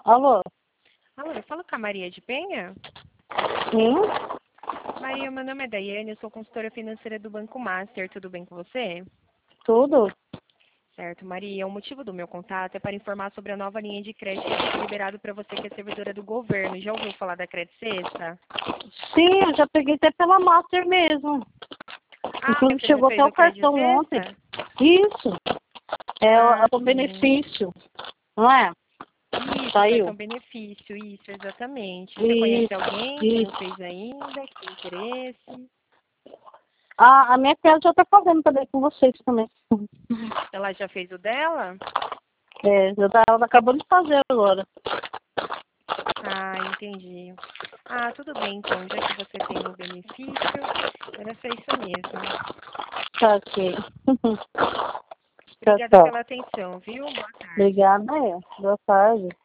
Alô? Alô, eu falo com a Maria de Penha? Sim? Maria, meu nome é Daiane, eu sou consultora financeira do Banco Master, tudo bem com você? Tudo? Certo, Maria, o motivo do meu contato é para informar sobre a nova linha de crédito que foi liberado para você que é servidora do governo. Já ouviu falar da Crédito Sexta? Sim, eu já peguei até pela Master mesmo. Inclusive Você já chegou fez até o o Crédito cartão ontem. Sexta? Isso. É o Sim. benefício, não é? Isso, Saiu. cartão benefício, isso, exatamente. Você conhece Isso, alguém que não isso. fez ainda, que tem interesse? A minha criança já tá fazendo também com vocês também. Ela já fez o dela? Ela acabou de fazer agora. Ah, entendi. Ah, tudo bem então, já que você tem o benefício, era só isso mesmo. Tá ok. Tchau, Obrigada tchau. pela atenção, viu? Boa tarde. Obrigada, Boa tarde.